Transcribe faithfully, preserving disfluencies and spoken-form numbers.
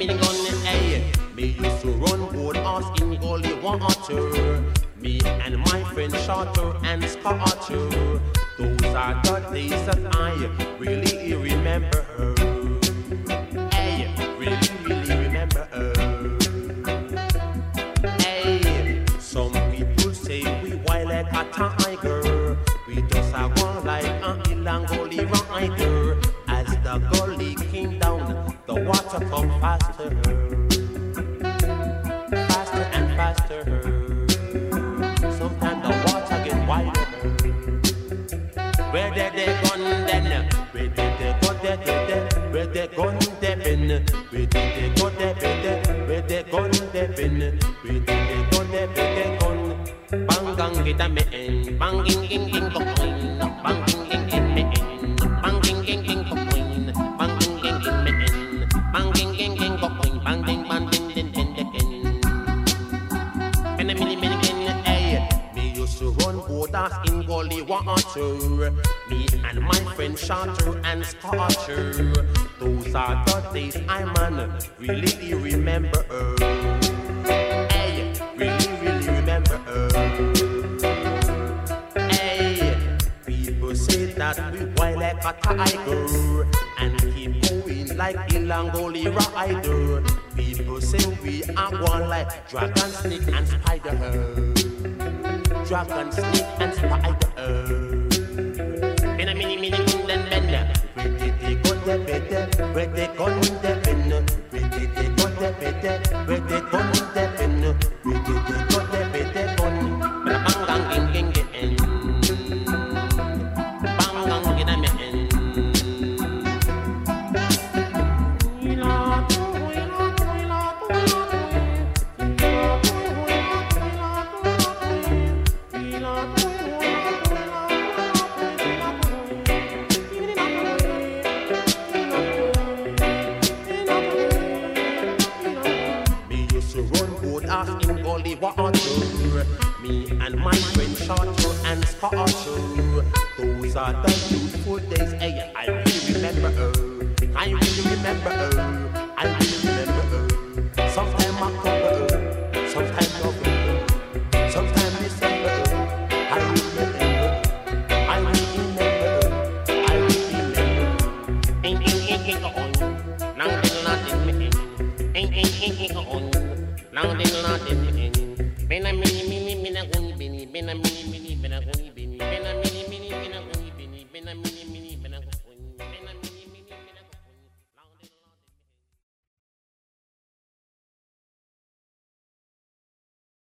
mini gun, hey. Me used to run boat horse in gully water. Me and my friend Shorter and Scorcher. Those are the days that I really remember. Hey, really, really remember. Hey, some people say we wild like a tiger. We just are one like an Ilangoli rider. As the gully came down, the water come faster, faster and faster. Sometimes the water get wider. Where did they gone then? Where did they go there? Where they gone there been? Where did they go there? Where they gone there been? Where did they go there? Where they gone? Bang gang get a me in, bang ging ging ging go queen, bang ging ging ging me in, bang ging ging ging go queen, bang ging ging ging me in, bang ging ging ging go queen, bang ding bang ding ding ding ding. And a mini mini kin, hey, me used to run boarders in gully water. Me and my friend Shorter and Scorcher. Those are the days I man really remember. Hey, really really remember. Hey, people say that we wild like a tiger and keep going like Ilangoli rider. People say we are one like dragon, snake and spider. Dragon, snake and spider. In a mini mini then bend. Where did they go there better? Where they gone there bend? Where did they go there better? Where they gone there bend? Where did they go there better? Gone. Bang gang ging ging ging. Bang gang get a me in. Water. Me and my friend Shorter and Scorcher. Those are the beautiful days. Hey, I really remember. Uh, I really remember. Uh, I really remember. Uh, sometimes October, uh, sometimes November, sometimes December. Uh, I remember. I really remember. Uh, I really remember. Ain't ain't ain't ain't on. Now they not in me. Ain't ain't ain't ain't on. Now they not in me. Bena mini mini mina gun bini bena mini mini